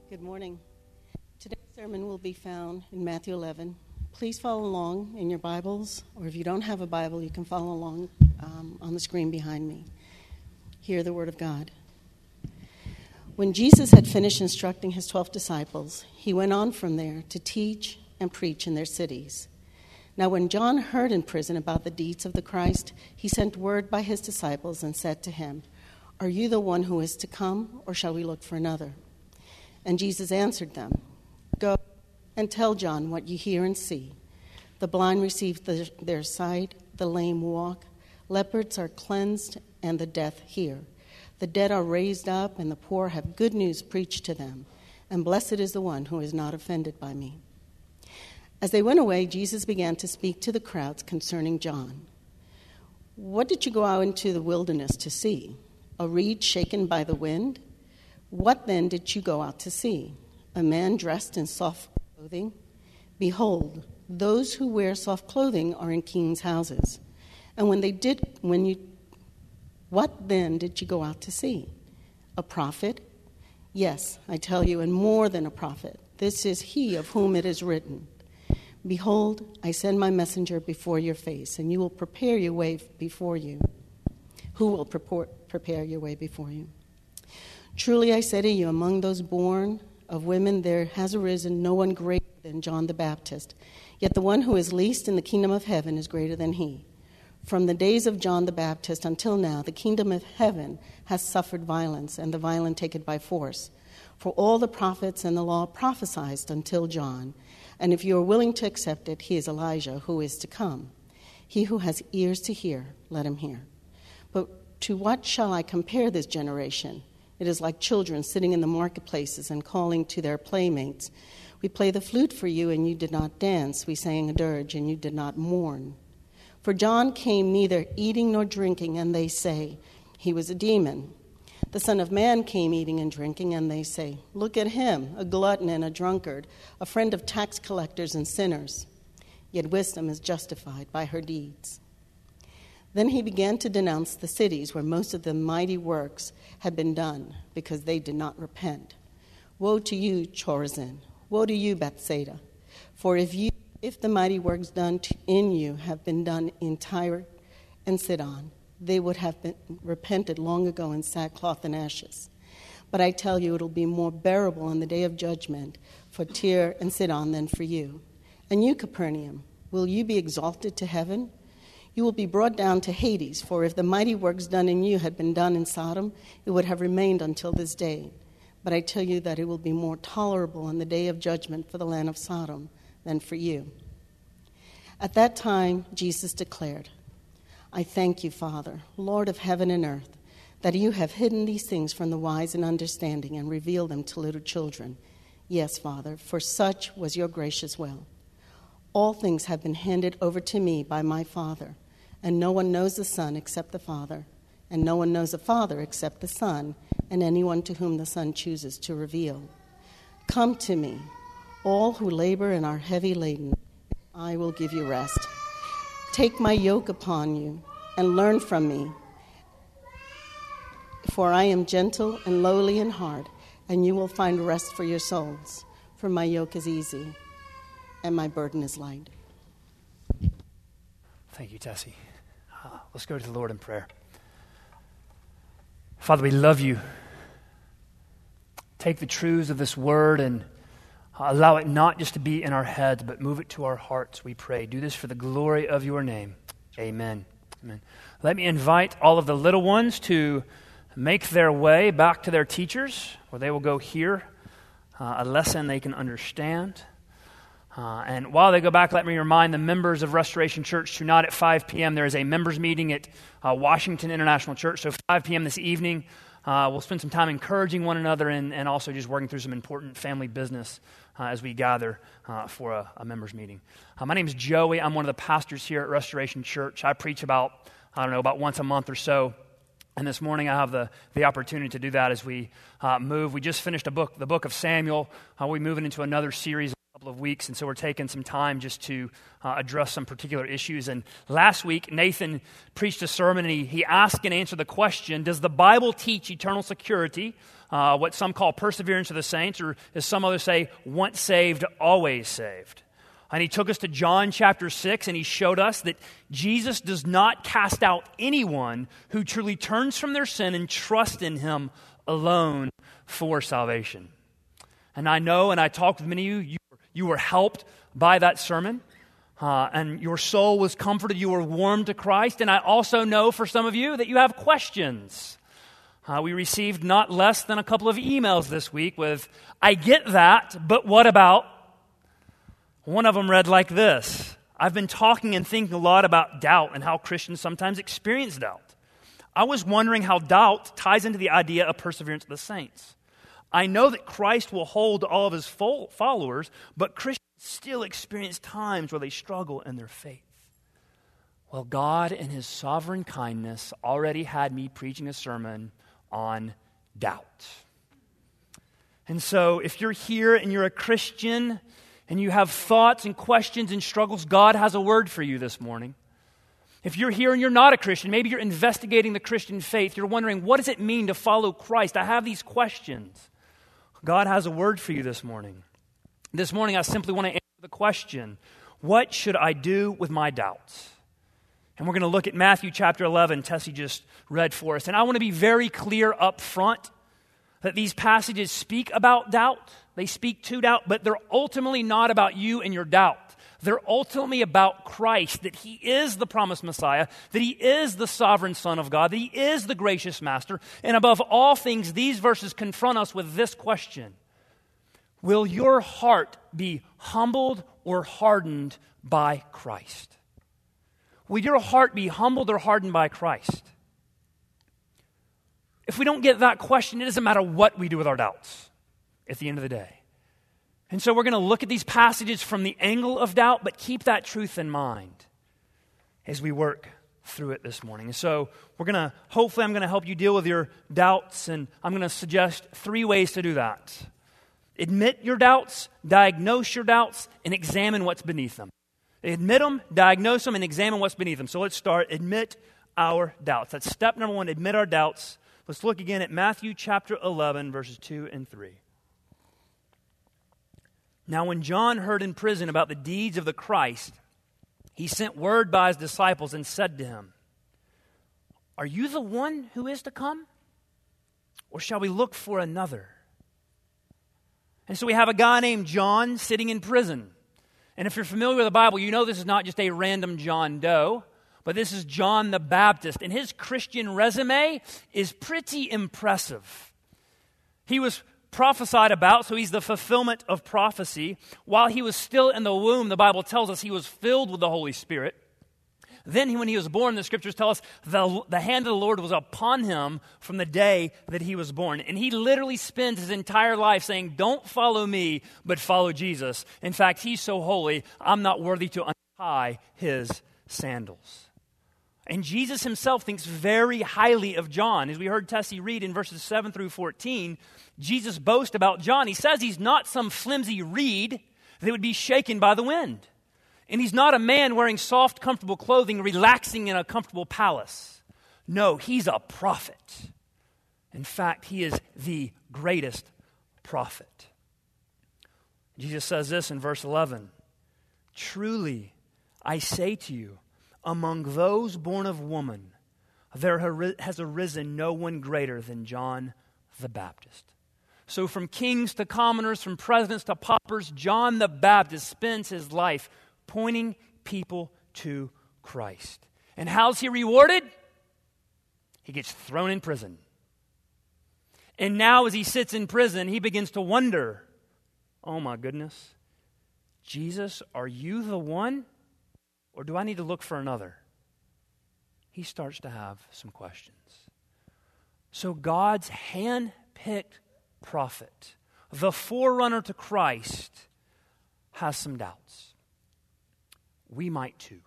Good morning. Today's sermon will be found in Matthew 11. Please follow along in your Bibles, or if you don't have a Bible, you can follow along on the screen behind me. Hear the Word of God. When Jesus had finished instructing his 12 disciples, he went on from there to teach and preach in their cities. Now when John heard in prison about the deeds of the Christ, he sent word by his disciples and said to him, "Are you the one who is to come, or shall we look for another?" And Jesus answered them, "Go and tell John what you hear and see. The blind receive their sight, the lame walk, leopards are cleansed, and the deaf hear. The dead are raised up, and the poor have good news preached to them. And blessed is the one who is not offended by me." As they went away, Jesus began to speak to the crowds concerning John. "What did you go out into the wilderness to see? A reed shaken by the wind? What then did you go out to see? A man dressed in soft clothing? Behold, those who wear soft clothing are in kings' houses. And what then did you go out to see? A prophet? Yes, I tell you, and more than a prophet. This is he of whom it is written, 'Behold, I send my messenger before your face, and you will prepare your way before you.' Who will prepare your way before you? Truly I say to you, among those born of women there has arisen no one greater than John the Baptist. Yet the one who is least in the kingdom of heaven is greater than he. From the days of John the Baptist until now, the kingdom of heaven has suffered violence, and the violent take it by force. For all the prophets and the law prophesied until John. And if you are willing to accept it, he is Elijah who is to come. He who has ears to hear, let him hear. But to what shall I compare this generation? It is like children sitting in the marketplaces and calling to their playmates. We play the flute for you, and you did not dance. We sang a dirge, and you did not mourn. For John came neither eating nor drinking, and they say, he was a demon. The Son of Man came eating and drinking, and they say, look at him, a glutton and a drunkard, a friend of tax collectors and sinners. Yet wisdom is justified by her deeds." Then he began to denounce the cities where most of the mighty works had been done, because they did not repent. "Woe to you, Chorazin! Woe to you, Bethsaida! For if the mighty works done in you have been done in Tyre and Sidon, they would have been repented long ago in sackcloth and ashes. But I tell you, it will be more bearable in the day of judgment for Tyre and Sidon than for you. And you, Capernaum, will you be exalted to heaven? You will be brought down to Hades, for if the mighty works done in you had been done in Sodom, it would have remained until this day. But I tell you that it will be more tolerable in the day of judgment for the land of Sodom than for you." At that time, Jesus declared, "I thank you, Father, Lord of heaven and earth, that you have hidden these things from the wise and understanding and revealed them to little children. Yes, Father, for such was your gracious will. All things have been handed over to me by my Father, and no one knows the Son except the Father, and no one knows the Father except the Son, and anyone to whom the Son chooses to reveal. Come to me, all who labor and are heavy laden, I will give you rest. Take my yoke upon you and learn from me, for I am gentle and lowly in heart, and you will find rest for your souls. For my yoke is easy and my burden is light." Thank you, Tessie. Let's go to the Lord in prayer. Father, we love you. Take the truths of this word and allow it not just to be in our heads, but move it to our hearts, we pray. Do this for the glory of your name. Amen. Amen. Let me invite all of the little ones to make their way back to their teachers, where they will go hear a lesson they can understand. And while they go back, let me remind the members of Restoration Church tonight at 5 p.m. there is a members meeting at Washington International Church. So 5 p.m. this evening, we'll spend some time encouraging one another and also just working through some important family business as we gather for a members meeting. My name is Joey. I'm one of the pastors here at Restoration Church. I preach about once a month or so. And this morning I have the opportunity to do that as we move. We just finished the book of Samuel. We're moving into another series couple of weeks, and so we're taking some time just to address some particular issues. And last week, Nathan preached a sermon, and he asked and answered the question, does the Bible teach eternal security, what some call perseverance of the saints, or as some others say, once saved, always saved? And he took us to John chapter 6, and he showed us that Jesus does not cast out anyone who truly turns from their sin and trusts in him alone for salvation. And I know, and I talked with many of you were helped by that sermon, and your soul was comforted, you were warmed to Christ. And I also know for some of you that you have questions. We received not less than a couple of emails this week with, I get that, but what about? One of them read like this: I've been talking and thinking a lot about doubt and how Christians sometimes experience doubt. I was wondering how doubt ties into the idea of perseverance of the saints. I know that Christ will hold all of his followers, but Christians still experience times where they struggle in their faith. Well, God in his sovereign kindness already had me preaching a sermon on doubt. And so if you're here and you're a Christian and you have thoughts and questions and struggles, God has a word for you this morning. If you're here and you're not a Christian, maybe you're investigating the Christian faith, you're wondering, what does it mean to follow Christ? I have these questions. God has a word for you this morning. This morning, I simply want to answer the question, what should I do with my doubts? And we're going to look at Matthew chapter 11, Tessie just read for us. And I want to be very clear up front that these passages speak about doubt. They speak to doubt, but they're ultimately not about you and your doubt. They're ultimately about Christ, that he is the promised Messiah, that he is the sovereign Son of God, that he is the gracious Master. And above all things, these verses confront us with this question: will your heart be humbled or hardened by Christ? Will your heart be humbled or hardened by Christ? If we don't get that question, it doesn't matter what we do with our doubts at the end of the day. And so we're going to look at these passages from the angle of doubt, but keep that truth in mind as we work through it this morning. And so hopefully I'm going to help you deal with your doubts, and I'm going to suggest 3 ways to do that. Admit your doubts, diagnose your doubts, and examine what's beneath them. Admit them, diagnose them, and examine what's beneath them. So let's start. Admit our doubts. That's step number 1, admit our doubts. Let's look again at Matthew chapter 11, verses 2 and 3. Now when John heard in prison about the deeds of the Christ, he sent word by his disciples and said to him, are you the one who is to come? Or shall we look for another? And so we have a guy named John sitting in prison. And if you're familiar with the Bible, you know this is not just a random John Doe, but this is John the Baptist. And his Christian resume is pretty impressive. He was prophesied about, so he's the fulfillment of prophecy. While he was still in the womb, the Bible tells us he was filled with the Holy Spirit. Then when he was born, the scriptures tell us the hand of the Lord was upon him from the day that he was born. And he literally spends his entire life saying, don't follow me, but follow Jesus. In fact, he's so holy, I'm not worthy to untie his sandals. And Jesus himself thinks very highly of John. As we heard Tessie read in verses 7 through 14, Jesus boasts about John. He says he's not some flimsy reed that would be shaken by the wind. And he's not a man wearing soft, comfortable clothing, relaxing in a comfortable palace. No, he's a prophet. In fact, he is the greatest prophet. Jesus says this in verse 11, truly, I say to you, among those born of woman, there has arisen no one greater than John the Baptist. So from kings to commoners, from presidents to paupers, John the Baptist spends his life pointing people to Christ. And how's he rewarded? He gets thrown in prison. And now as he sits in prison, he begins to wonder, oh my goodness, Jesus, are you the one? Or do I need to look for another? He starts to have some questions. So God's hand-picked prophet, the forerunner to Christ, has some doubts. We might too.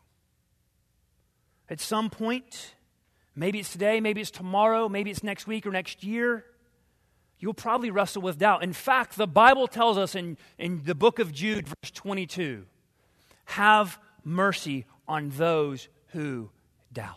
At some point, maybe it's today, maybe it's tomorrow, maybe it's next week or next year, you'll probably wrestle with doubt. In fact, the Bible tells us in the book of Jude, verse 22, have mercy on those who doubt.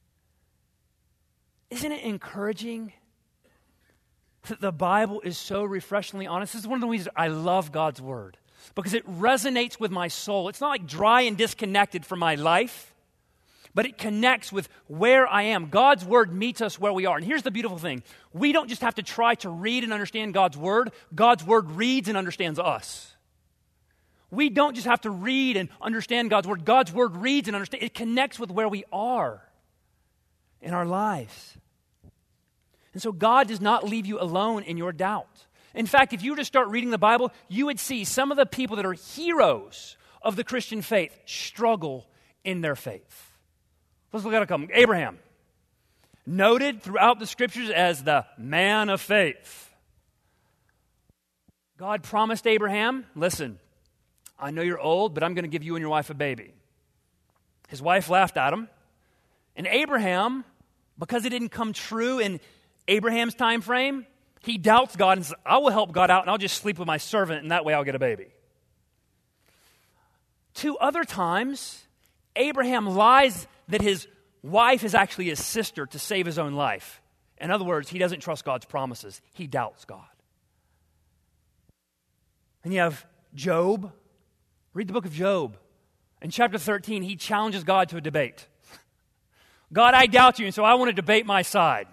Isn't it encouraging that the Bible is so refreshingly honest? This is one of the reasons I love God's Word, because it resonates with my soul. It's not like dry and disconnected from my life, but it connects with where I am. God's Word meets us where we are. And here's the beautiful thing. We don't just have to try to read and understand God's Word. God's Word reads and understands us. We don't just have to read and understand God's Word. God's Word reads and understands. It connects with where we are in our lives. And so God does not leave you alone in your doubt. In fact, if you were to start reading the Bible, you would see some of the people that are heroes of the Christian faith struggle in their faith. Let's look at a couple. Abraham, noted throughout the Scriptures as the man of faith. God promised Abraham, listen, I know you're old, but I'm going to give you and your wife a baby. His wife laughed at him. And Abraham, because it didn't come true in Abraham's time frame, he doubts God and says, I will help God out and I'll just sleep with my servant and that way I'll get a baby. 2 other times, Abraham lies that his wife is actually his sister to save his own life. In other words, he doesn't trust God's promises. He doubts God. And you have Job. Read the book of Job. In chapter 13, he challenges God to a debate. God, I doubt you, and so I want to debate my side.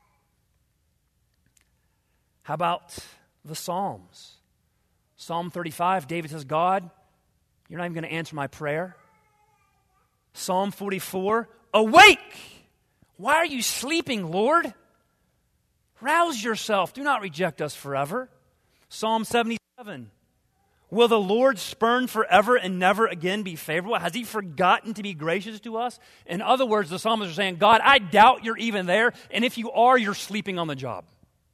How about the Psalms? Psalm 35, David says, God, you're not even going to answer my prayer. Psalm 44, awake! Why are you sleeping, Lord? Rouse yourself. Do not reject us forever. Psalm 77, will the Lord spurn forever and never again be favorable? Has he forgotten to be gracious to us? In other words, the psalmists are saying, God, I doubt you're even there, and if you are, you're sleeping on the job.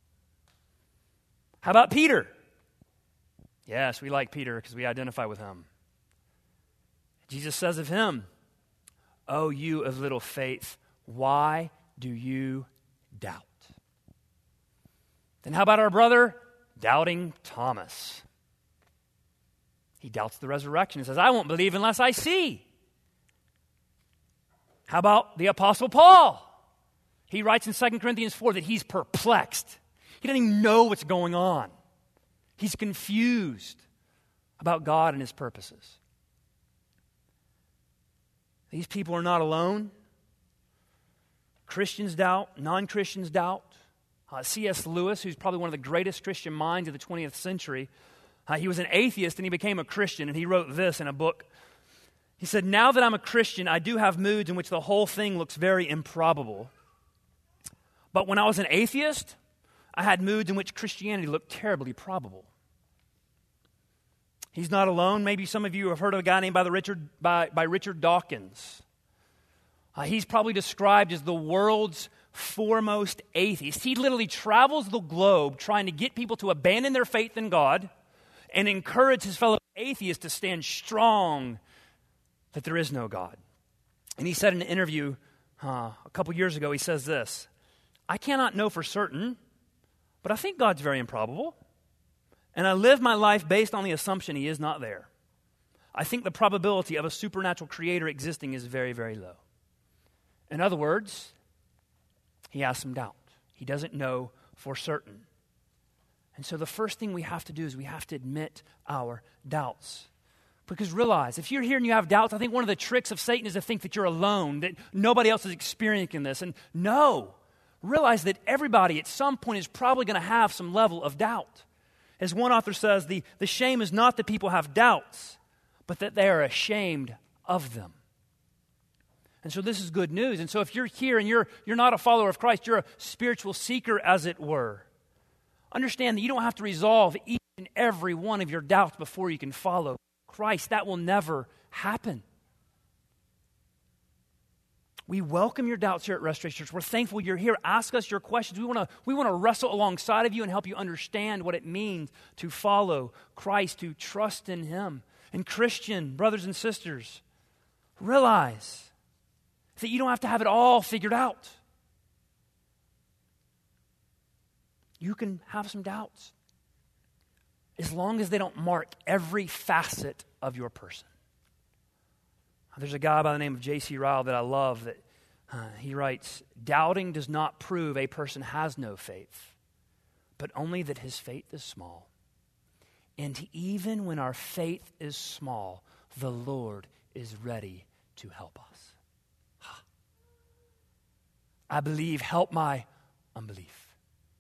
How about Peter? Yes, we like Peter because we identify with him. Jesus says of him, oh, you of little faith, why do you doubt? Then how about our brother, doubting Thomas? He doubts the resurrection. He says, I won't believe unless I see. How about the Apostle Paul? He writes in 2 Corinthians 4 that he's perplexed. He doesn't even know what's going on. He's confused about God and his purposes. These people are not alone. Christians doubt, non-Christians doubt. C.S. Lewis, who's probably one of the greatest Christian minds of the 20th century, he was an atheist and he became a Christian, and he wrote this in a book. He said, now that I'm a Christian, I do have moods in which the whole thing looks very improbable. But when I was an atheist, I had moods in which Christianity looked terribly probable. He's not alone. Maybe some of you have heard of a guy named by Richard Dawkins. He's probably described as the world's foremost atheist. He literally travels the globe trying to get people to abandon their faith in God and encourage his fellow atheists to stand strong that there is no God. And he said in an interview a couple years ago, he says this, I cannot know for certain, but I think God's very improbable. And I live my life based on the assumption he is not there. I think the probability of a supernatural creator existing is very, very low. In other words, he has some doubt. He doesn't know for certain. And so the first thing we have to do is we have to admit our doubts. Because realize, if you're here and you have doubts, I think one of the tricks of Satan is to think that you're alone, that nobody else is experiencing this. And no, realize that everybody at some point is probably going to have some level of doubt. As one author says, the shame is not that people have doubts, but that they are ashamed of them. And so this is good news. And so if you're here and you're not a follower of Christ, you're a spiritual seeker, as it were, understand that you don't have to resolve each and every one of your doubts before you can follow Christ. That will never happen. We welcome your doubts here at Restoration Church. We're thankful you're here. Ask us your questions. We want to wrestle alongside of you and help you understand what it means to follow Christ, to trust in Him. And Christian brothers and sisters, realize that you don't have to have it all figured out. You can have some doubts, as long as they don't mark every facet of your person. There's a guy by the name of J.C. Ryle that I love that he writes, doubting does not prove a person has no faith, but only that his faith is small. And even when our faith is small, the Lord is ready to help us. I believe, help my unbelief.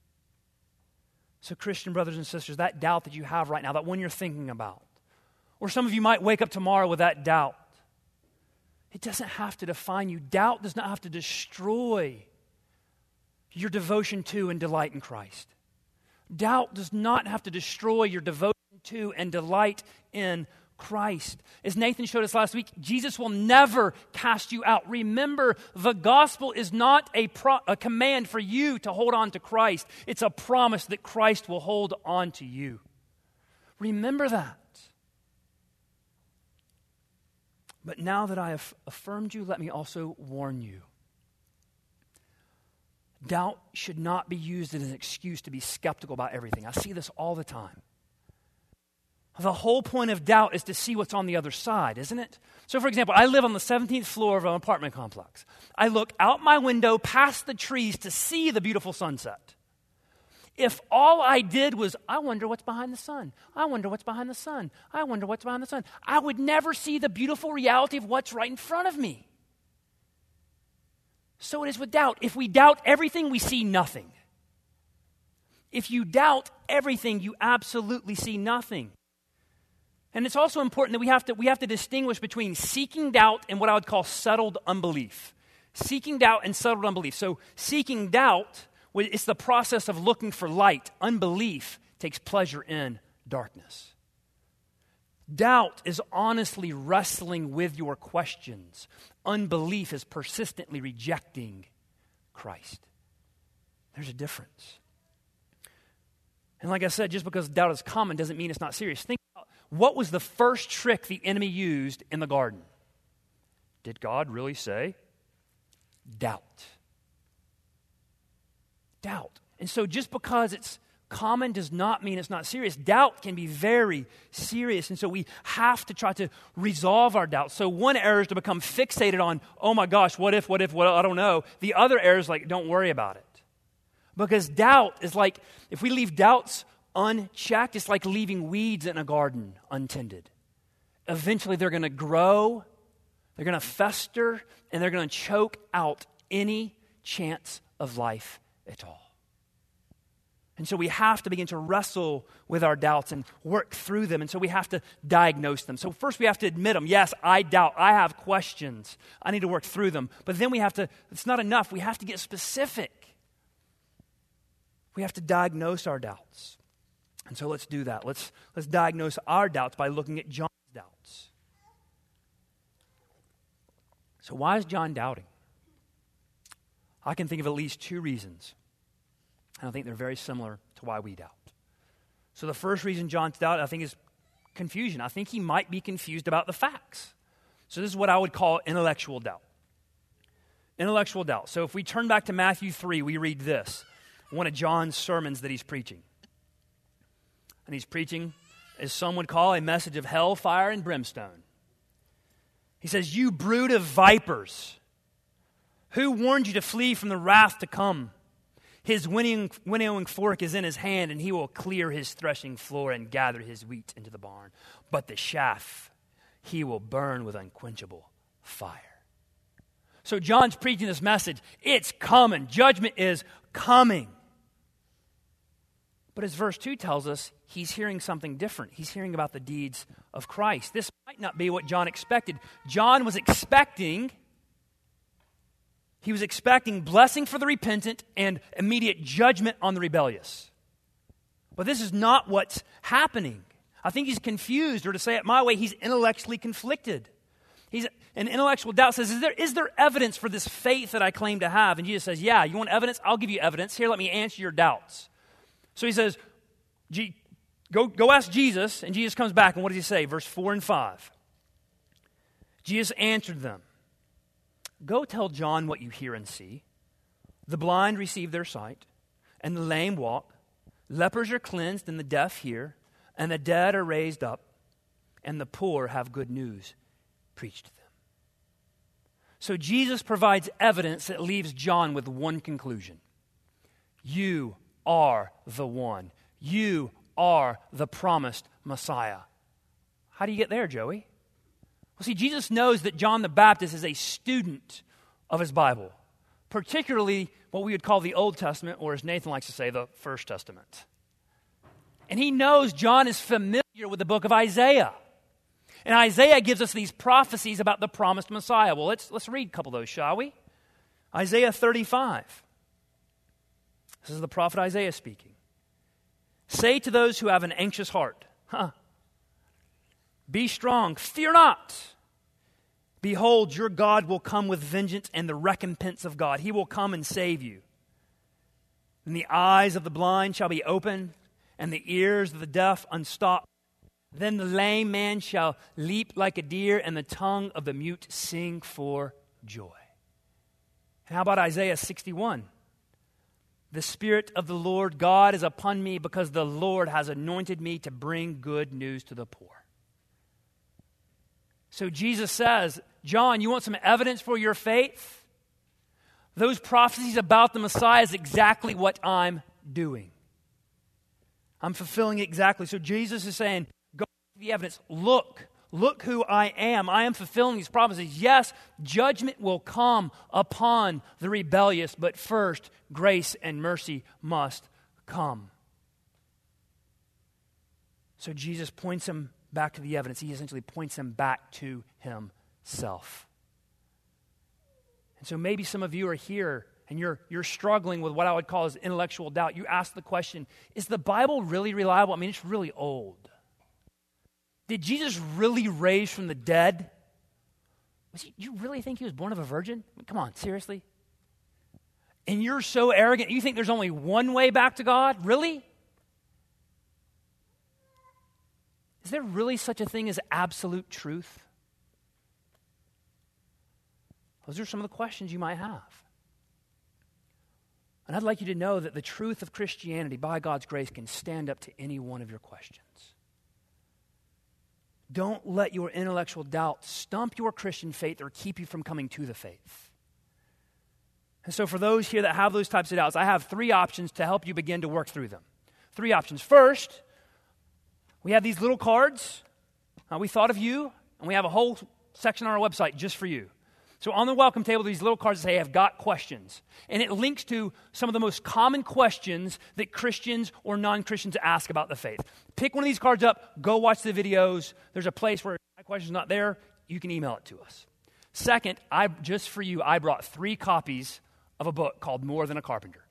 So Christian brothers and sisters, that doubt that you have right now, that one you're thinking about, or some of you might wake up tomorrow with that doubt, it doesn't have to define you. Doubt does not have to destroy your devotion to and delight in Christ. Doubt does not have to destroy your devotion to and delight in Christ. As Nathan showed us last week, Jesus will never cast you out. Remember, the gospel is not a command for you to hold on to Christ. It's a promise that Christ will hold on to you. Remember that. But now that I have affirmed you, let me also warn you. Doubt should not be used as an excuse to be skeptical about everything. I see this all the time. The whole point of doubt is to see what's on the other side, isn't it? So, for example, I live on the 17th floor of an apartment complex. I look out my window past the trees to see the beautiful sunset. If all I did was, I wonder what's behind the sun. I wonder what's behind the sun. I wonder what's behind the sun. I would never see the beautiful reality of what's right in front of me. So it is with doubt. If we doubt everything, we see nothing. If you doubt everything, you absolutely see nothing. And it's also important that we have to distinguish between seeking doubt and what I would call settled unbelief. Seeking doubt and settled unbelief. So seeking doubt, it's the process of looking for light. Unbelief takes pleasure in darkness. Doubt is honestly wrestling with your questions. Unbelief is persistently rejecting Christ. There's a difference. And like I said, just because doubt is common doesn't mean it's not serious. Think about what was the first trick the enemy used in the garden. Did God really say? Doubt. Doubt. And so just because it's common does not mean it's not serious. Doubt can be very serious. And so we have to try to resolve our doubts. So one error is to become fixated on, oh my gosh, what if, I don't know. The other error is like, don't worry about it. Because doubt is like, if we leave doubts unchecked, it's like leaving weeds in a garden untended. Eventually they're going to grow, they're going to fester, and they're going to choke out any chance of life at all. And so we have to begin to wrestle with our doubts and work through them. And so we have to diagnose them. So first we have to admit them. Yes, I doubt. I have questions. I need to work through them. But then it's not enough. We have to get specific. We have to diagnose our doubts. And so let's do that. Let's diagnose our doubts by looking at John's doubts. So why is John doubting? I can think of at least two reasons. And I think they're very similar to why we doubt. So the first reason John's doubt, I think, is confusion. I think he might be confused about the facts. So this is what I would call intellectual doubt. Intellectual doubt. So if we turn back to Matthew 3, we read this, one of John's sermons that he's preaching. And he's preaching, as some would call, a message of hell, fire, and brimstone. He says, "You brood of vipers, who warned you to flee from the wrath to come? His winnowing fork is in his hand, and he will clear his threshing floor and gather his wheat into the barn. But the chaff he will burn with unquenchable fire." So John's preaching this message. It's coming. Judgment is coming. But as verse 2 tells us, he's hearing something different. He's hearing about the deeds of Christ. This might not be what John expected. John was expecting blessing for the repentant and immediate judgment on the rebellious. But this is not what's happening. I think he's confused, or to say it my way, he's intellectually conflicted. An intellectual doubt says, is there evidence for this faith that I claim to have? And Jesus says, yeah, you want evidence? I'll give you evidence. Here, let me answer your doubts. So he says, go ask Jesus. And Jesus comes back, and what does he say? Verse 4 and 5. Jesus answered them, "Go tell John what you hear and see. The blind receive their sight, and the lame walk, lepers are cleansed and the deaf hear, and the dead are raised up, and the poor have good news preached to them. So Jesus provides evidence that leaves John with one conclusion. You are the one. You are the promised Messiah. How do you get there, Joey? Well, see, Jesus knows that John the Baptist is a student of his Bible, particularly what we would call the Old Testament, or as Nathan likes to say, the First Testament. And he knows John is familiar with the book of Isaiah. And Isaiah gives us these prophecies about the promised Messiah. Well, let's read a couple of those, shall we? Isaiah 35. This is the prophet Isaiah speaking. Say to those who have an anxious heart, be strong, fear not. Behold, your God will come with vengeance and the recompense of God. He will come and save you. And the eyes of the blind shall be opened, and the ears of the deaf unstopped. Then the lame man shall leap like a deer, and the tongue of the mute sing for joy. And how about Isaiah 61? The Spirit of the Lord God is upon me, because the Lord has anointed me to bring good news to the poor. So Jesus says, John, you want some evidence for your faith? Those prophecies about the Messiah is exactly what I'm doing. I'm fulfilling it exactly. So Jesus is saying, go to the evidence. Look who I am. I am fulfilling these prophecies. Yes, judgment will come upon the rebellious, but first, grace and mercy must come. So Jesus points him back to the evidence. He essentially points him back to himself. And so maybe some of you are here and you're struggling with what I would call as intellectual doubt. You ask the question, is the Bible really reliable? I mean, it's really old. Did Jesus really raise from the dead? You really think he was born of a virgin? I mean, come on, seriously? And you're so arrogant, you think there's only one way back to God? Really? Is there really such a thing as absolute truth? Those are some of the questions you might have. And I'd like you to know that the truth of Christianity, by God's grace, can stand up to any one of your questions. Don't let your intellectual doubt stump your Christian faith or keep you from coming to the faith. And so for those here that have those types of doubts, I have 3 options to help you begin to work through them. 3 options. First, we have these little cards. We thought of you, and we have a whole section on our website just for you. So on the welcome table, these little cards say, I've got questions. And it links to some of the most common questions that Christians or non-Christians ask about the faith. Pick one of these cards up, go watch the videos. There's a place where my question's not there. You can email it to us. Second, just for you, I brought 3 copies of a book called More Than a Carpenter.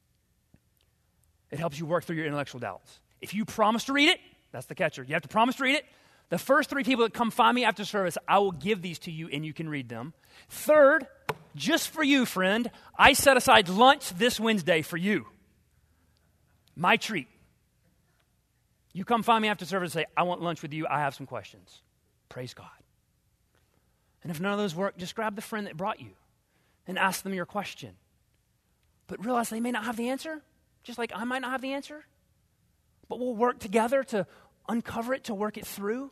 It helps you work through your intellectual doubts. If you promise to read it, that's the catcher. You have to promise to read it. The first 3 people that come find me after service, I will give these to you and you can read them. Third, just for you, friend, I set aside lunch this Wednesday for you. My treat. You come find me after service and say, I want lunch with you. I have some questions. Praise God. And if none of those work, just grab the friend that brought you and ask them your question. But realize they may not have the answer, just like I might not have the answer. But we'll work together to uncover it, to work it through.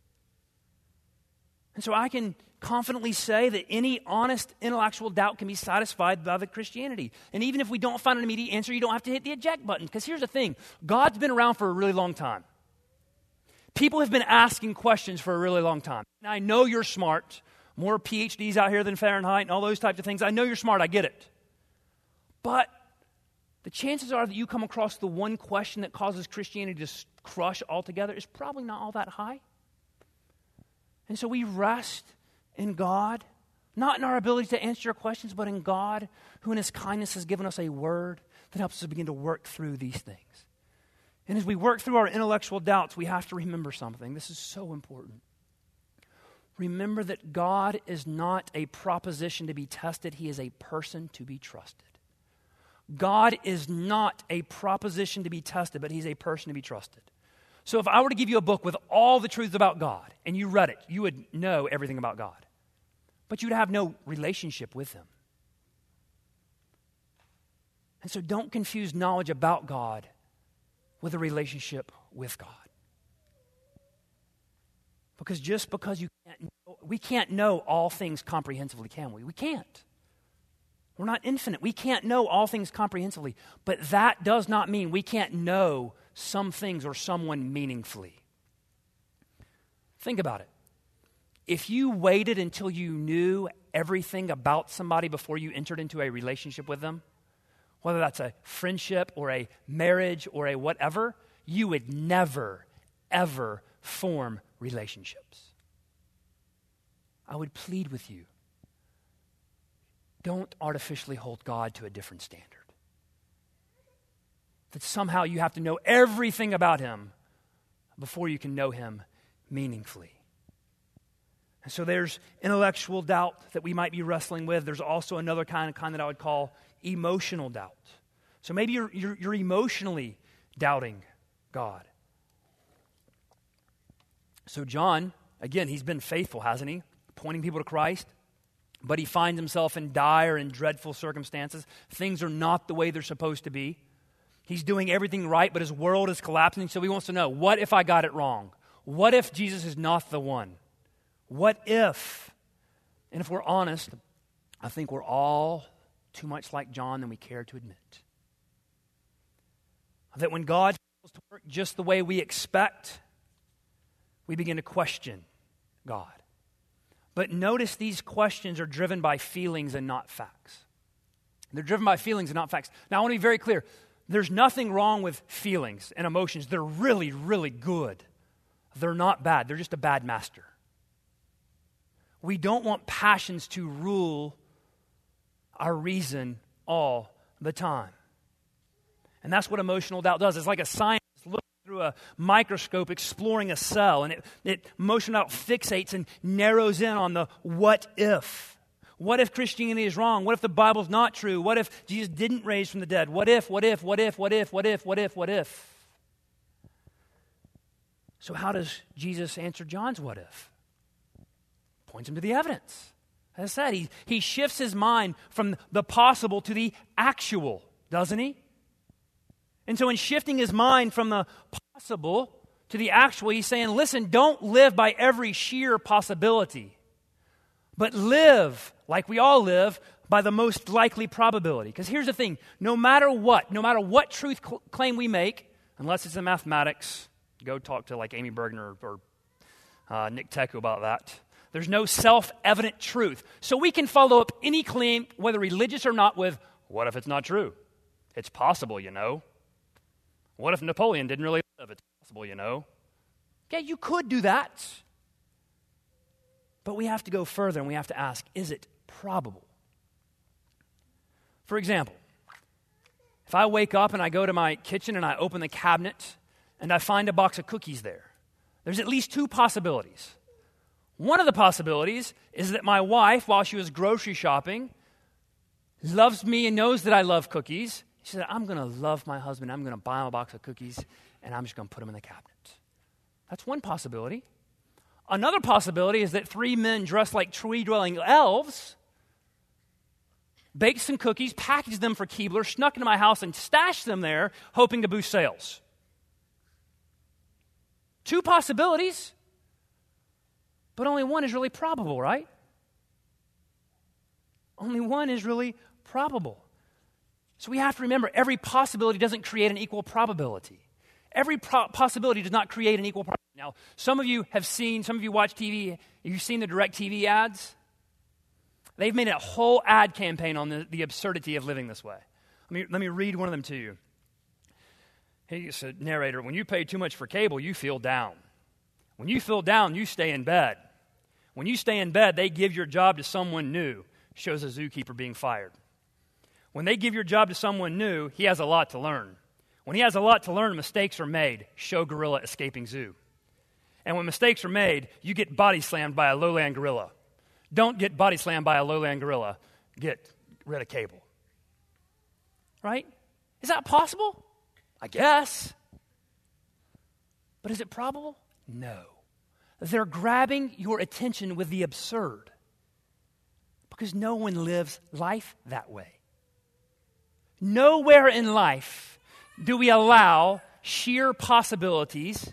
And so I can confidently say that any honest intellectual doubt can be satisfied by the Christianity. And even if we don't find an immediate answer, you don't have to hit the eject button. Because here's the thing, God's been around for a really long time. People have been asking questions for a really long time. And I know you're smart. More PhDs out here than Fahrenheit and all those types of things. I know you're smart, I get it. But the chances are that you come across the one question that causes Christianity to crush altogether is probably not all that high. And so we rest in God, not in our ability to answer your questions, but in God, who in his kindness has given us a word that helps us begin to work through these things. And as we work through our intellectual doubts, we have to remember something. This is so important. Remember that God is not a proposition to be tested. He is a person to be trusted. God is not a proposition to be tested, but he's a person to be trusted. So if I were to give you a book with all the truths about God, and you read it, you would know everything about God. But you'd have no relationship with him. And so don't confuse knowledge about God with a relationship with God. Because just because we can't know all things comprehensively, can we? We can't. We're not infinite. We can't know all things comprehensively. But that does not mean we can't know some things or someone meaningfully. Think about it. If you waited until you knew everything about somebody before you entered into a relationship with them, whether that's a friendship or a marriage or a whatever, you would never, ever form relationships. I would plead with you, don't artificially hold God to a different standard. That somehow you have to know everything about Him before you can know Him meaningfully. And so there's intellectual doubt that we might be wrestling with. There's also another kind that I would call emotional doubt. So maybe you're emotionally doubting God. So John, again, he's been faithful, hasn't he? Pointing people to Christ. But he finds himself in dire and dreadful circumstances. Things are not the way they're supposed to be. He's doing everything right, but his world is collapsing. So he wants to know, what if I got it wrong? What if Jesus is not the one? What if? And if we're honest, I think we're all too much like John than we care to admit. That when God fails to work just the way we expect, we begin to question God. But notice these questions are driven by feelings and not facts. They're driven by feelings and not facts. Now, I want to be very clear. There's nothing wrong with feelings and emotions. They're really, really good. They're not bad. They're just a bad master. We don't want passions to rule our reason all the time. And that's what emotional doubt does. It's like a scientist looking through a microscope exploring a cell, and emotional doubt fixates and narrows in on the what if. What if Christianity is wrong? What if the Bible's not true? What if Jesus didn't raise from the dead? What if? So how does Jesus answer John's what if? Points him to the evidence. As I said, he shifts his mind from the possible to the actual, doesn't he? And so in shifting his mind from the possible to the actual, he's saying, listen, don't live by every sheer possibility, but live like we all live by the most likely probability. Because here's the thing, no matter what truth claim we make, unless it's in mathematics, go talk to like Amy Bergner or Nick Teku about that. There's no self-evident truth. So we can follow up any claim, whether religious or not, with, what if it's not true? It's possible, you know. What if Napoleon didn't really live? It's possible, you know. Yeah, you could do that. But we have to go further and we have to ask, is it probable? For example, if I wake up and I go to my kitchen and I open the cabinet and I find a box of cookies there, there's at least two possibilities. One of the possibilities is that my wife, while she was grocery shopping, loves me and knows that I love cookies. She said, I'm going to love my husband. I'm going to buy him a box of cookies, and I'm just going to put them in the cabinet. That's one possibility. Another possibility is that three men dressed like tree-dwelling elves baked some cookies, packaged them for Keebler, snuck into my house, and stashed them there, hoping to boost sales. Two possibilities. But only one is really probable, right? Only one is really probable. So we have to remember, every possibility doesn't create an equal probability. Every possibility does not create an equal probability. Now, some of you watch TV, you've seen the DirecTV ads. They've made a whole ad campaign on the absurdity of living this way. Let me read one of them to you. He said, narrator, when you pay too much for cable, you feel down. When you feel down, you stay in bed. When you stay in bed, they give your job to someone new. Shows a zookeeper being fired. When they give your job to someone new, he has a lot to learn. When he has a lot to learn, mistakes are made. Show gorilla escaping zoo. And when mistakes are made, you get body slammed by a lowland gorilla. Don't get body slammed by a lowland gorilla. Get rid of cable. Right? Is that possible? I guess. But is it probable? No. They're grabbing your attention with the absurd because no one lives life that way. Nowhere in life do we allow sheer possibilities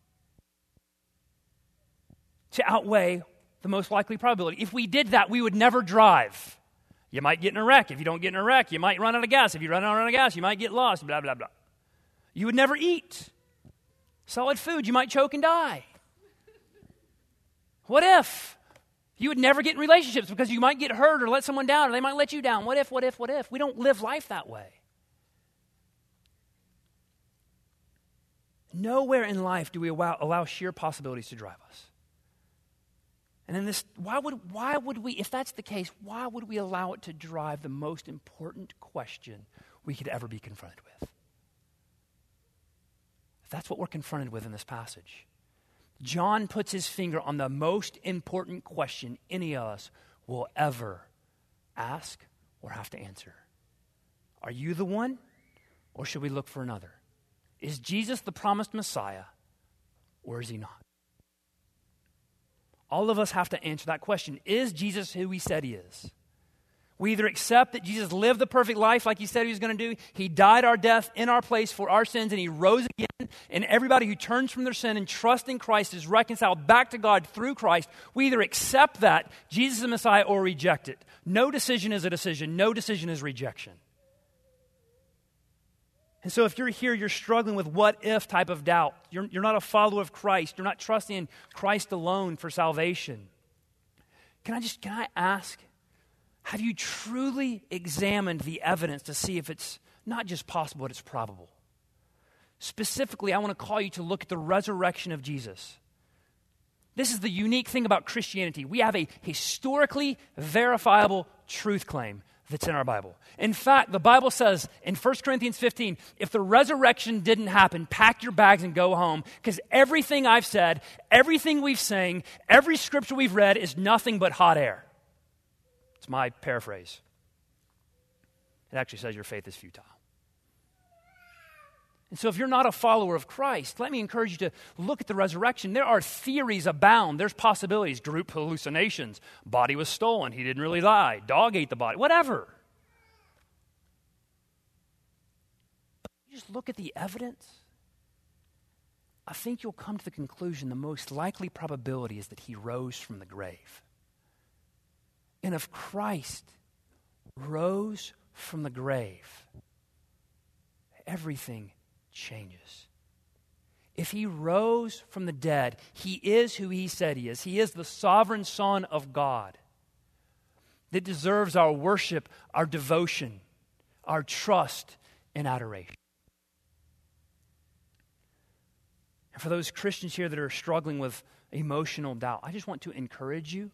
to outweigh the most likely probability. If we did that, we would never drive. You might get in a wreck. If you don't get in a wreck, you might run out of gas. If you run out of gas, you might get lost, blah, blah, blah. You would never eat solid food. You might choke and die. What if? You would never get in relationships because you might get hurt or let someone down or they might let you down. What if? We don't live life that way. Nowhere in life do we allow sheer possibilities to drive us. And in this, why would we, if that's the case, why would we allow it to drive the most important question we could ever be confronted with? If that's what we're confronted with in this passage. John puts his finger on the most important question any of us will ever ask or have to answer. Are you the one, or should we look for another? Is Jesus the promised Messiah, or is he not? All of us have to answer that question. Is Jesus who he said he is? We either accept that Jesus lived the perfect life like he said he was going to do. He died our death in our place for our sins, and he rose again. And everybody who turns from their sin and trusts in Christ is reconciled back to God through Christ. We either accept that Jesus is the Messiah or reject it. No decision is a decision. No decision is rejection. And so if you're here, you're struggling with what-if type of doubt. You're not a follower of Christ. You're not trusting in Christ alone for salvation. Can I ask, have you truly examined the evidence to see if it's not just possible, but it's probable? Specifically, I want to call you to look at the resurrection of Jesus. This is the unique thing about Christianity. We have a historically verifiable truth claim that's in our Bible. In fact, the Bible says in 1 Corinthians 15, if the resurrection didn't happen, pack your bags and go home, because everything I've said, everything we've sang, every scripture we've read is nothing but hot air. It's my paraphrase. It actually says your faith is futile. And so if you're not a follower of Christ, let me encourage you to look at the resurrection. There are theories abound. There's possibilities. Group hallucinations. Body was stolen. He didn't really die. Dog ate the body. Whatever. But you just look at the evidence. I think you'll come to the conclusion the most likely probability is that he rose from the grave. And if Christ rose from the grave, everything changes. If he rose from the dead, he is who he said he is. He is the sovereign Son of God that deserves our worship, our devotion, our trust, and adoration. And for those Christians here that are struggling with emotional doubt, I just want to encourage you.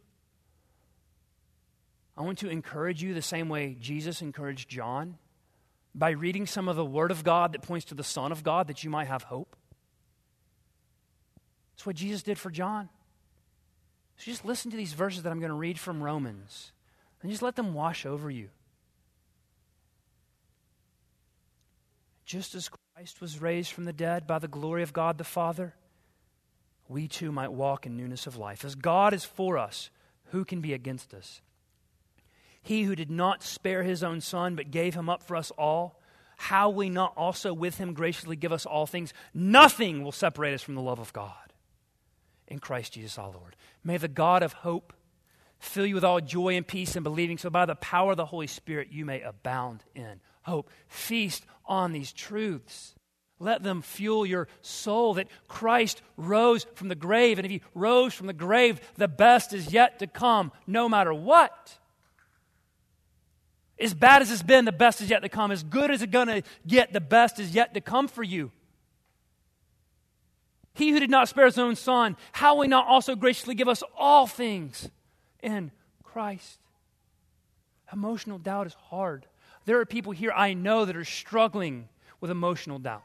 I want to encourage you the same way Jesus encouraged John, by reading some of the Word of God that points to the Son of God, that you might have hope. That's what Jesus did for John. So just listen to these verses that I'm going to read from Romans, and just let them wash over you. Just as Christ was raised from the dead by the glory of God the Father, we too might walk in newness of life. As God is for us, who can be against us? He who did not spare his own Son, but gave him up for us all, how will he not also with him graciously give us all things? Nothing will separate us from the love of God in Christ Jesus our Lord. May the God of hope fill you with all joy and peace in believing, so by the power of the Holy Spirit you may abound in hope. Feast on these truths. Let them fuel your soul that Christ rose from the grave. And if he rose from the grave, the best is yet to come, no matter what. As bad as it's been, the best is yet to come. As good as it's going to get, the best is yet to come for you. He who did not spare his own Son, how will he not also graciously give us all things in Christ? Emotional doubt is hard. There are people here I know that are struggling with emotional doubt.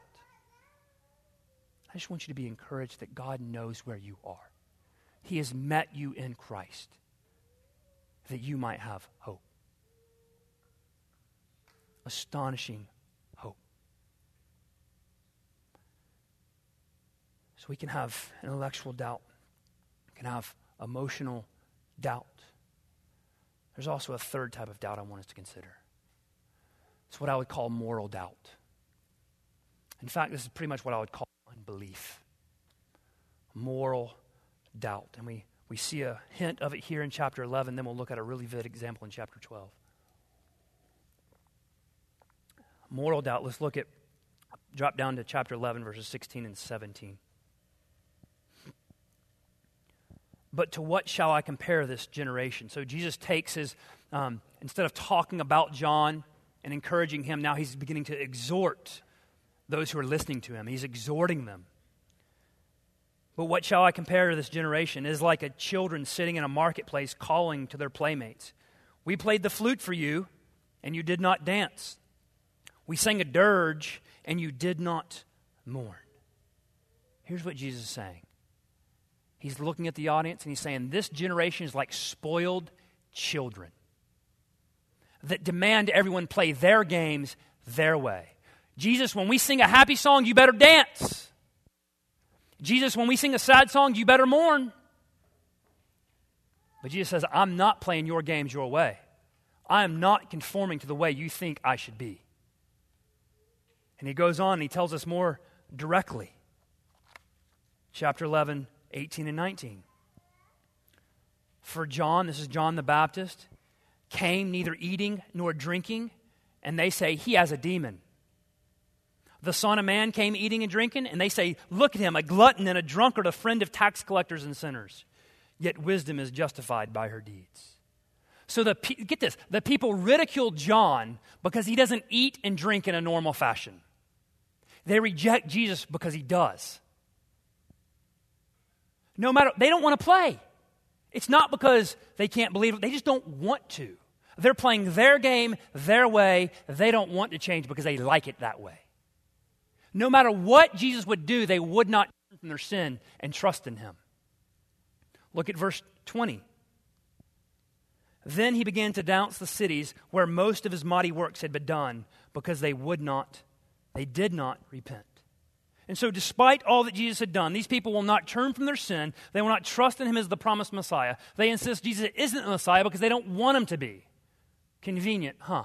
I just want you to be encouraged that God knows where you are. He has met you in Christ, that you might have hope. Astonishing hope. So we can have intellectual doubt. We can have emotional doubt. There's also a third type of doubt I want us to consider. It's what I would call moral doubt. In fact, this is pretty much what I would call unbelief, moral doubt. And we see a hint of it here in chapter 11, then we'll look at a really vivid example in chapter 12. Moral doubt, let's drop down to chapter 11, verses 16 and 17. But to what shall I compare this generation? So Jesus takes his, instead of talking about John and encouraging him, now he's beginning to exhort those who are listening to him. He's exhorting them. But what shall I compare to this generation? It is like a children sitting in a marketplace calling to their playmates. We played the flute for you, and you did not dance. We sang a dirge, and you did not mourn. Here's what Jesus is saying. He's looking at the audience, and he's saying, this generation is like spoiled children that demand everyone play their games their way. Jesus, when we sing a happy song, you better dance. Jesus, when we sing a sad song, you better mourn. But Jesus says, I'm not playing your games your way. I am not conforming to the way you think I should be. And he goes on and he tells us more directly. Chapter 11, 18 and 19. For John, this is John the Baptist, came neither eating nor drinking, and they say, he has a demon. The Son of Man came eating and drinking, and they say, look at him, a glutton and a drunkard, a friend of tax collectors and sinners. Yet wisdom is justified by her deeds. So get this, the people ridicule John because he doesn't eat and drink in a normal fashion. They reject Jesus because he does. No matter, they don't want to play. It's not because they can't believe it, they just don't want to. They're playing their game, their way. They don't want to change because they like it that way. No matter what Jesus would do, they would not turn from their sin and trust in him. Look at verse 20. Then he began to denounce the cities where most of his mighty works had been done because they did not repent. And so despite all that Jesus had done, these people will not turn from their sin. They will not trust in him as the promised Messiah. They insist Jesus isn't the Messiah because they don't want him to be. Convenient, huh?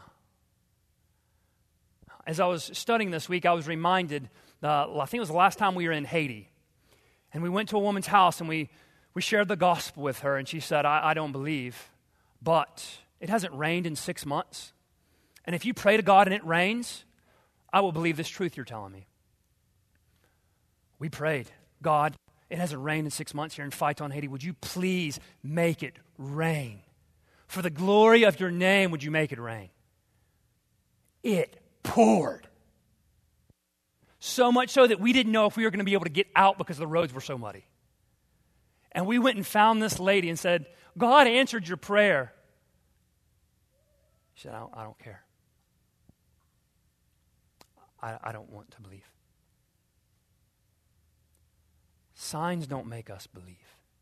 As I was studying this week, I was reminded, I think it was the last time we were in Haiti. And we went to a woman's house and we shared the gospel with her. And she said, I don't believe, but it hasn't rained in 6 months. And if you pray to God and it rains, I will believe this truth you're telling me. We prayed, God, it hasn't rained in 6 months here in Phaeton, Haiti. Would you please make it rain? For the glory of your name, would you make it rain? It poured. So much so that we didn't know if we were going to be able to get out because the roads were so muddy. And we went and found this lady and said, God answered your prayer. She said, I don't care. I don't want to believe. Signs don't make us believe.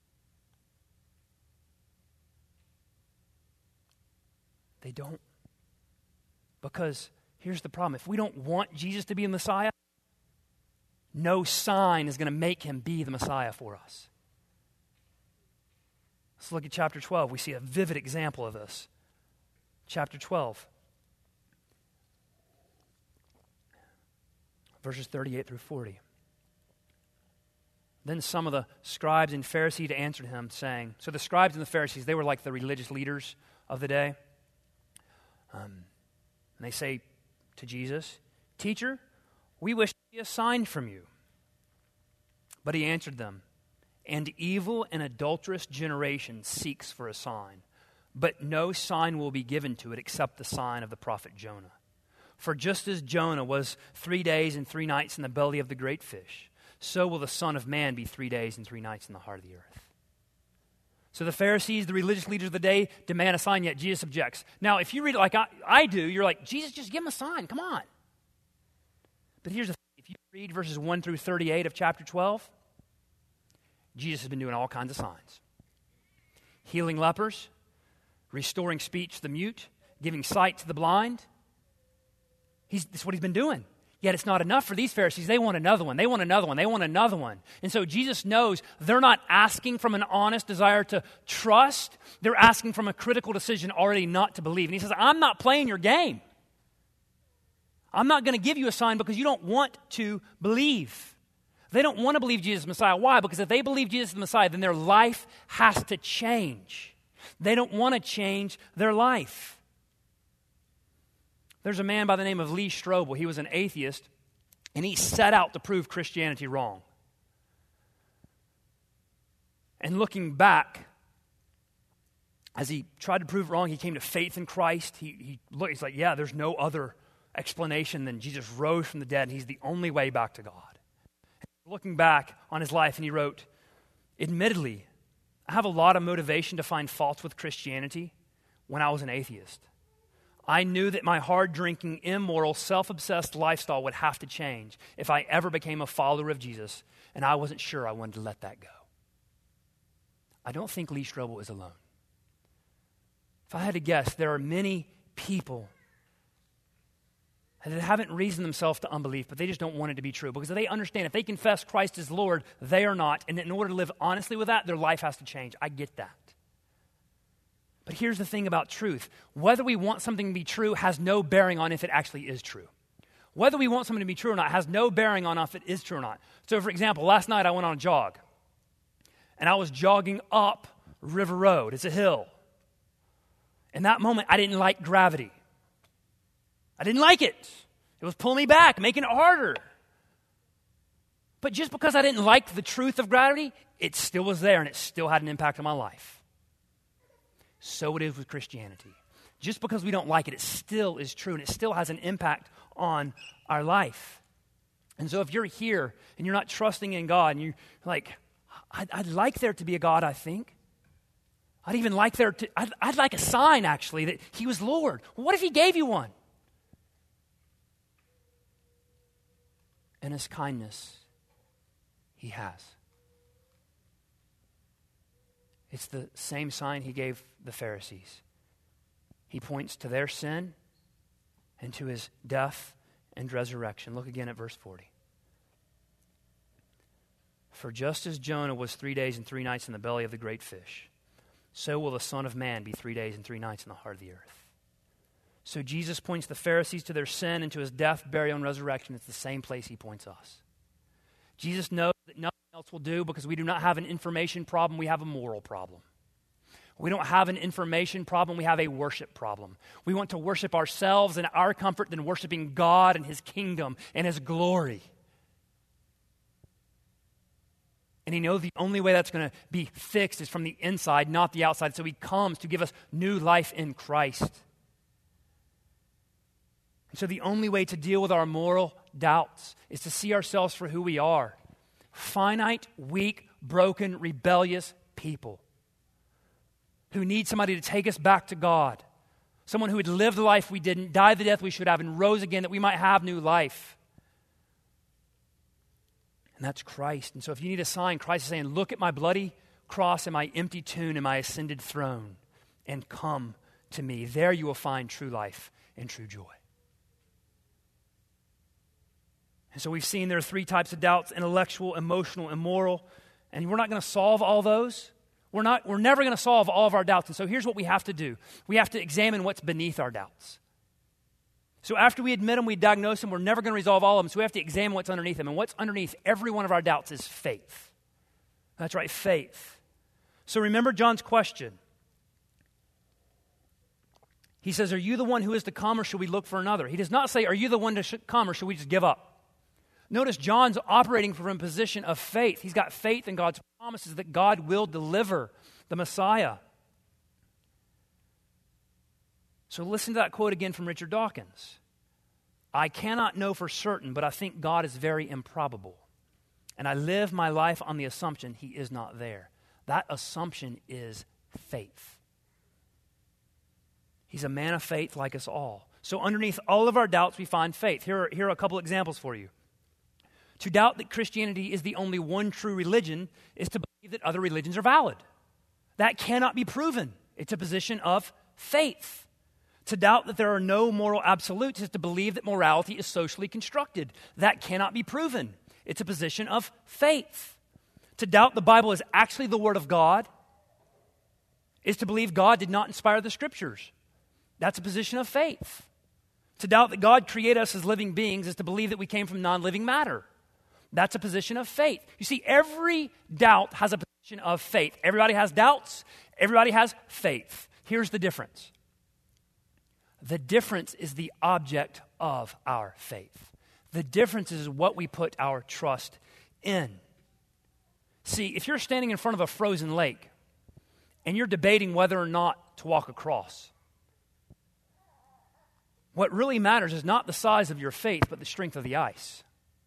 They don't. Because here's the problem. If we don't want Jesus to be the Messiah, no sign is going to make him be the Messiah for us. Let's look at chapter 12. We see a vivid example of this. Chapter 12. Verses 38 through 40. Then some of the scribes and Pharisees answered him, saying, so the scribes and the Pharisees, they were like the religious leaders of the day. And they say to Jesus, Teacher, we wish to see a sign from you. But he answered them, an evil and adulterous generation seeks for a sign, but no sign will be given to it except the sign of the prophet Jonah. For just as Jonah was 3 days and 3 nights in the belly of the great fish, so will the Son of Man be 3 days and 3 nights in the heart of the earth. So the Pharisees, the religious leaders of the day, demand a sign, yet Jesus objects. Now, if you read it like I do, you're like, Jesus, just give him a sign, come on. But here's the thing. If you read verses 1 through 38 of chapter 12, Jesus has been doing all kinds of signs. Healing lepers, restoring speech to the mute, giving sight to the blind. That's what he's been doing. Yet it's not enough for these Pharisees. They want another one. They want another one. They want another one. And so Jesus knows they're not asking from an honest desire to trust. They're asking from a critical decision already not to believe. And he says, I'm not playing your game. I'm not going to give you a sign because you don't want to believe. They don't want to believe Jesus is the Messiah. Why? Because if they believe Jesus is the Messiah, then their life has to change. They don't want to change their life. There's a man by the name of Lee Strobel. He was an atheist, and he set out to prove Christianity wrong. And looking back, as he tried to prove it wrong, he came to faith in Christ. He's like, yeah, there's no other explanation than Jesus rose from the dead, and he's the only way back to God. Looking back on his life, and he wrote, admittedly, I have a lot of motivation to find faults with Christianity when I was an atheist. I knew that my hard-drinking, immoral, self-obsessed lifestyle would have to change if I ever became a follower of Jesus, and I wasn't sure I wanted to let that go. I don't think Lee Strobel is alone. If I had to guess, there are many people that haven't reasoned themselves to unbelief, but they just don't want it to be true. Because they understand if they confess Christ as Lord, they are not. And in order to live honestly with that, their life has to change. I get that. But here's the thing about truth. Whether we want something to be true has no bearing on if it actually is true. Whether we want something to be true or not has no bearing on if it is true or not. So for example, last night I went on a jog. And I was jogging up River Road. It's a hill. In that moment, I didn't like gravity. I didn't like it. It was pulling me back, making it harder. But just because I didn't like the truth of gravity, it still was there and it still had an impact on my life. So it is with Christianity. Just because we don't like it, it still is true and it still has an impact on our life. And so if you're here and you're not trusting in God and you're like, I'd like there to be a God, I think. I'd even like I'd like a sign, actually, that he was Lord. What if he gave you one? In his kindness, he has. It's the same sign he gave the Pharisees. He points to their sin and to his death and resurrection. Look again at verse 40. For just as Jonah was 3 days and 3 nights in the belly of the great fish, so will the Son of Man be 3 days and 3 nights in the heart of the earth. So Jesus points the Pharisees to their sin and to his death, burial, and resurrection. It's the same place he points us. Jesus knows that nothing else will do because we do not have an information problem, we have a moral problem. We don't have an information problem, we have a worship problem. We want to worship ourselves and our comfort than worshiping God and his kingdom and his glory. And he knows the only way that's going to be fixed is from the inside, not the outside. So he comes to give us new life in Christ. And so the only way to deal with our moral doubts is to see ourselves for who we are. Finite, weak, broken, rebellious people who need somebody to take us back to God. Someone who would live the life we didn't, die the death we should have, and rose again that we might have new life. And that's Christ. And so if you need a sign, Christ is saying, look at my bloody cross and my empty tomb and my ascended throne and come to me. There you will find true life and true joy. And so we've seen there are 3 types of doubts: intellectual, emotional, and moral. And we're not going to solve all those. We're never going to solve all of our doubts. And so here's what we have to do. We have to examine what's beneath our doubts. So after we admit them, we diagnose them, we're never going to resolve all of them, so we have to examine what's underneath them. And what's underneath every one of our doubts is faith. That's right, faith. So remember John's question. He says, are you the one who is to come, or should we look for another? He does not say, are you the one to come, or should we just give up? Notice John's operating from a position of faith. He's got faith in God's promises that God will deliver the Messiah. So listen to that quote again from Richard Dawkins. I cannot know for certain, but I think God is very improbable. And I live my life on the assumption he is not there. That assumption is faith. He's a man of faith like us all. So underneath all of our doubts, we find faith. Here are a couple examples for you. To doubt that Christianity is the only one true religion is to believe that other religions are valid. That cannot be proven. It's a position of faith. To doubt that there are no moral absolutes is to believe that morality is socially constructed. That cannot be proven. It's a position of faith. To doubt the Bible is actually the Word of God is to believe God did not inspire the Scriptures. That's a position of faith. To doubt that God created us as living beings is to believe that we came from non-living matter. That's a position of faith. You see, every doubt has a position of faith. Everybody has doubts. Everybody has faith. Here's the difference. The difference is the object of our faith. The difference is what we put our trust in. See, if you're standing in front of a frozen lake and you're debating whether or not to walk across, what really matters is not the size of your faith, but the strength of the ice.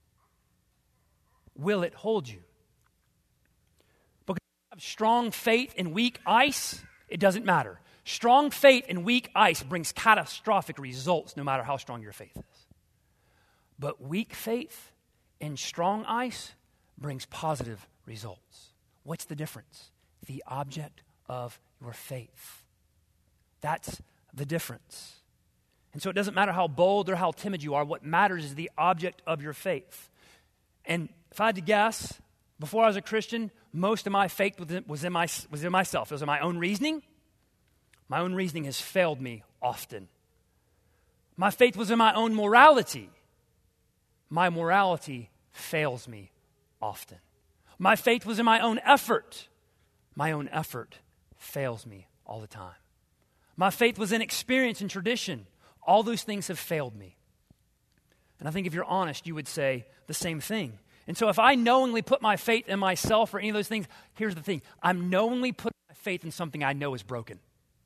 Will it hold you? Because if you have strong faith in weak ice, it doesn't matter. Strong faith in weak ice brings catastrophic results no matter how strong your faith is. But weak faith in strong ice brings positive results. What's the difference? The object of your faith. That's the difference. And so it doesn't matter how bold or how timid you are. What matters is the object of your faith. And if I had to guess, before I was a Christian, most of my faith was in myself. It was in my own reasoning. My own reasoning has failed me often. My faith was in my own morality. My morality fails me often. My faith was in my own effort. My own effort fails me all the time. My faith was in experience and tradition. All those things have failed me. And I think if you're honest, you would say the same thing. And so if I knowingly put my faith in myself or any of those things, here's the thing. I'm knowingly putting my faith in something I know is broken.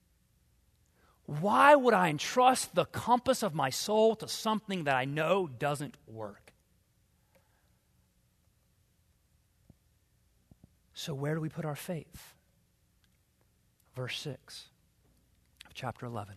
Why would I entrust the compass of my soul to something that I know doesn't work? So where do we put our faith? Verse 6 of chapter 11.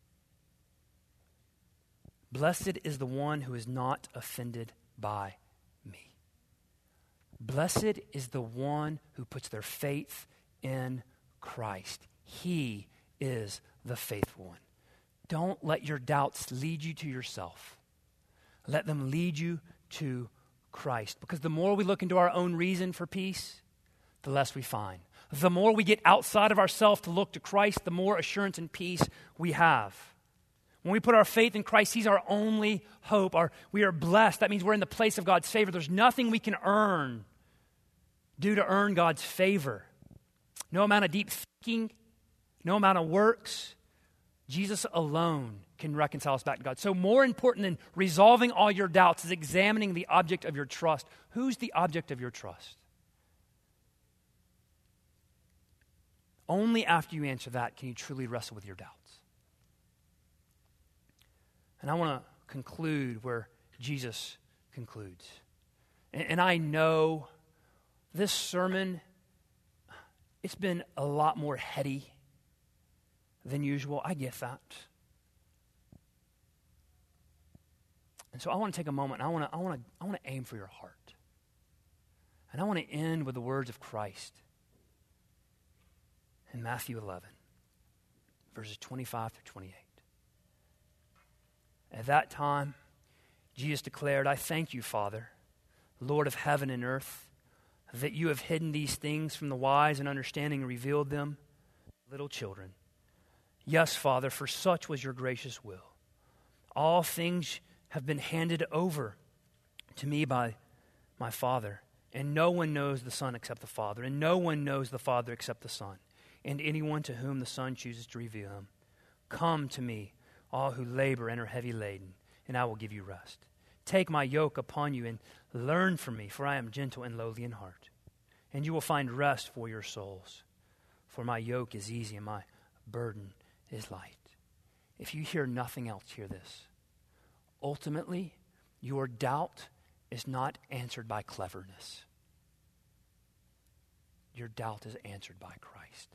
Blessed is the one who is not offended by me. Blessed is the one who puts their faith in Christ. He is the faithful one. Don't let your doubts lead you to yourself. Let them lead you to Christ. Because the more we look into our own reason for peace, the less we find. The more we get outside of ourselves to look to Christ, the more assurance and peace we have. When we put our faith in Christ, He's our only hope. We are blessed. That means we're in the place of God's favor. There's nothing we can do to earn God's favor. No amount of deep thinking, no amount of works. Jesus alone can reconcile us back to God. So more important than resolving all your doubts is examining the object of your trust. Who's the object of your trust? Only after you answer that can you truly wrestle with your doubts. And I want to conclude where Jesus concludes. And I know this sermon, it's been a lot more heady than usual. I get that. And so I want to take a moment and I want to aim for your heart. And I want to end with the words of Christ in Matthew 11, verses 25 through 28. At that time, Jesus declared, I thank you, Father, Lord of heaven and earth, that you have hidden these things from the wise and understanding and revealed them to little children. Yes, Father, for such was your gracious will. All things have been handed over to me by my Father, and no one knows the Son except the Father, and no one knows the Father except the Son, and anyone to whom the Son chooses to reveal him. Come to me, all who labor and are heavy laden, and I will give you rest. Take my yoke upon you and learn from me, for I am gentle and lowly in heart, and you will find rest for your souls. For my yoke is easy and my burden is light. If you hear nothing else, hear this. Ultimately, your doubt is not answered by cleverness. Your doubt is answered by Christ.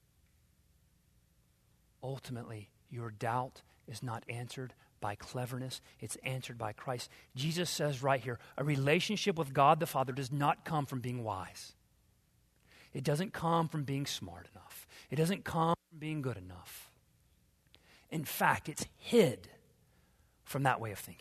Ultimately, your doubt is not answered by cleverness. It's answered by Christ. Jesus says right here, a relationship with God the Father does not come from being wise. It doesn't come from being smart enough. It doesn't come from being good enough. In fact, it's hid from that way of thinking.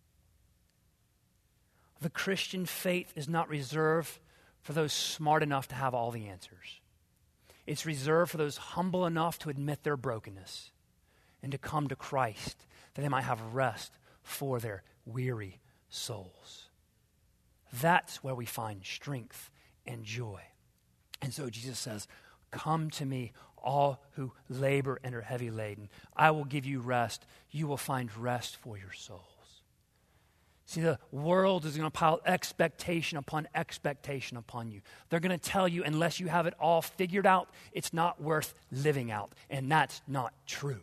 The Christian faith is not reserved for those smart enough to have all the answers. It's reserved for those humble enough to admit their brokenness and to come to Christ, that they might have rest for their weary souls. That's where we find strength and joy. And so Jesus says, come to me, all who labor and are heavy laden. I will give you rest. You will find rest for your souls. See, the world is going to pile expectation upon you. They're going to tell you, unless you have it all figured out, it's not worth living out. And that's not true.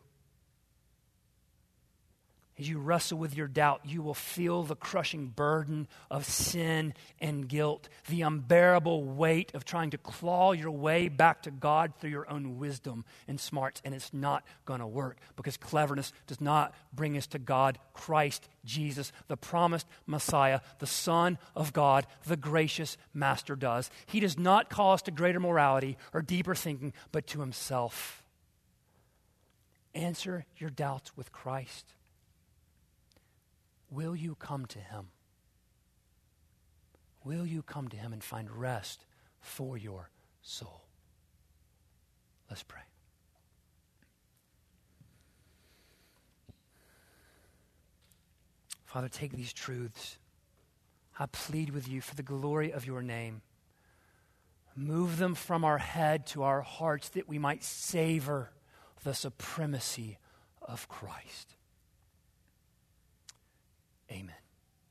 As you wrestle with your doubt, you will feel the crushing burden of sin and guilt, the unbearable weight of trying to claw your way back to God through your own wisdom and smarts, and it's not going to work because cleverness does not bring us to God. Christ Jesus, the promised Messiah, the Son of God, the gracious Master does. He does not call us to greater morality or deeper thinking, but to himself. Answer your doubts with Christ. Will you come to him? Will you come to him and find rest for your soul? Let's pray. Father, take these truths. I plead with you for the glory of your name. Move them from our head to our hearts that we might savor the supremacy of Christ.